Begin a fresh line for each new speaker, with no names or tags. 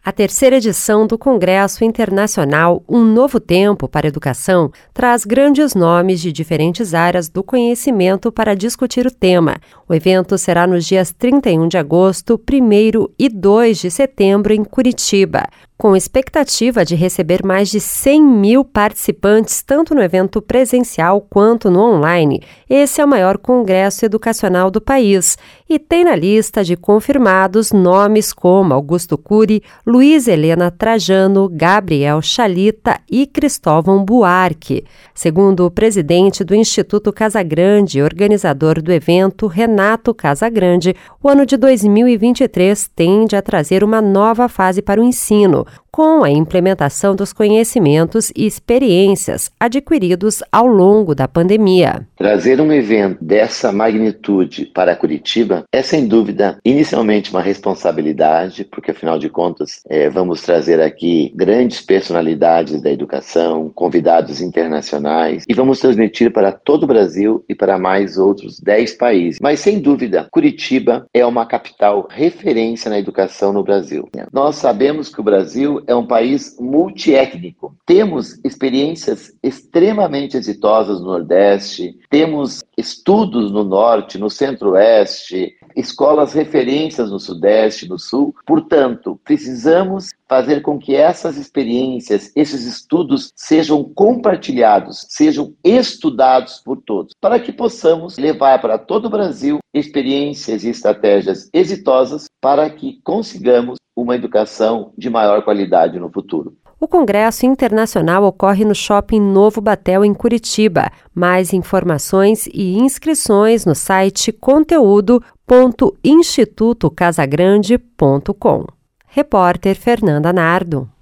A terceira edição do Congresso Internacional Um Novo Tempo para a Educação traz grandes nomes de diferentes áreas do conhecimento para discutir o tema. O evento será nos dias 31 de agosto, 1º e 2 de setembro em Curitiba, com expectativa de receber mais de 100 mil participantes, tanto no evento presencial quanto no online. Esse é o maior congresso educacional do país e tem na lista de confirmados nomes como Augusto Cury, Luiz Helena Trajano, Gabriel Chalita e Cristóvão Buarque. Segundo o presidente do Instituto Casagrande, organizador do evento, Renato Casagrande, o ano de 2023 tende a trazer uma nova fase para o ensino, com a implementação dos conhecimentos e experiências adquiridos ao longo da pandemia.
Trazer um evento dessa magnitude para Curitiba é, sem dúvida, inicialmente uma responsabilidade, porque, afinal de contas, vamos trazer aqui grandes personalidades da educação, convidados internacionais, e vamos transmitir para todo o Brasil e para mais outros 10 países. Mas, sem dúvida, Curitiba é uma capital referência na educação no Brasil. Nós sabemos que o Brasil é um país multiétnico. Temos experiências extremamente exitosas no Nordeste, temos estudos no Norte, no Centro-Oeste, escolas referências no Sudeste, no Sul. Portanto, precisamos fazer com que essas experiências, esses estudos sejam compartilhados, sejam estudados por todos, para que possamos levar para todo o Brasil experiências e estratégias exitosas para que consigamos uma educação de maior qualidade no futuro.
O Congresso Internacional ocorre no Shopping Novo Batel, em Curitiba. Mais informações e inscrições no site conteúdo.institutocasagrande.com. Repórter Fernanda Nardo.